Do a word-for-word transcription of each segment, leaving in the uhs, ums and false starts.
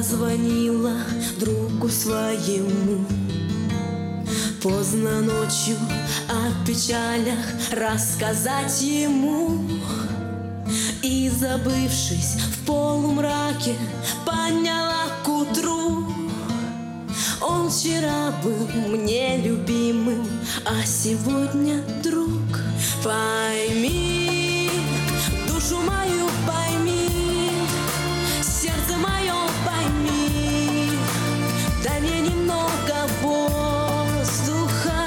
позвонила другу своему поздно ночью о печалях рассказать ему. И, забывшись в полумраке, поняла к утру: он вчера был мне любимым, а сегодня друг. Пойми, душу мою пойми, сердце мое пойми, дай мне немного воздуха,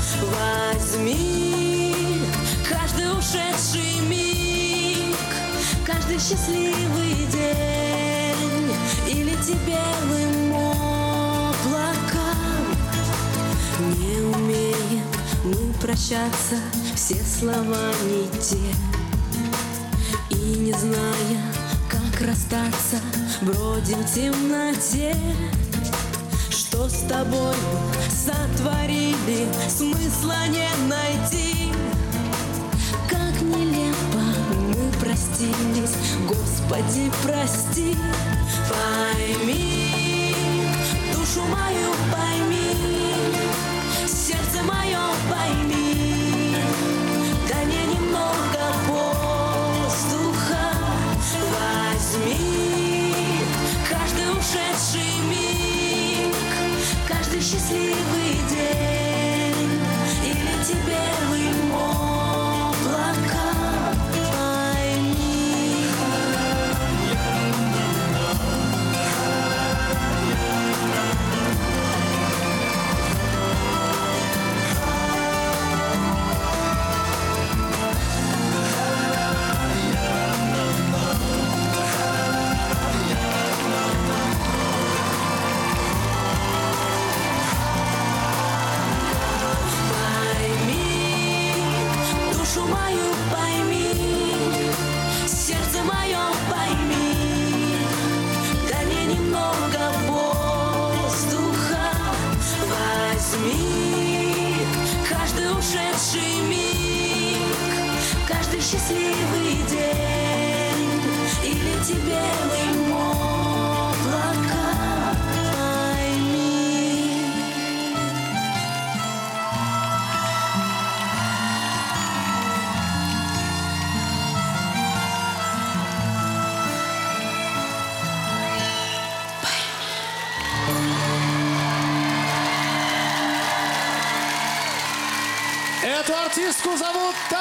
возьми каждый ушедший миг, каждый счастливый день и лети белым облакам. Не умеем мы прощаться, все слова не те, и не зная, как расстаться, бродим в темноте. Что с тобой сотворили, смысла не найти. Как нелепо мы простились, Господи, прости. Пойми, душу мою пойми, сердце мое пойми, дай мне немного воздуха, возьми каждый ушедший миг, каждый счастливый день и лети белым облакам. Пойми. Душу мою пойми, сердце мое пойми, дай мне немного воздуха, возьми каждый ушедший миг, каждый счастливый день и лети белым облакам. Пойми. Эту артистку зовут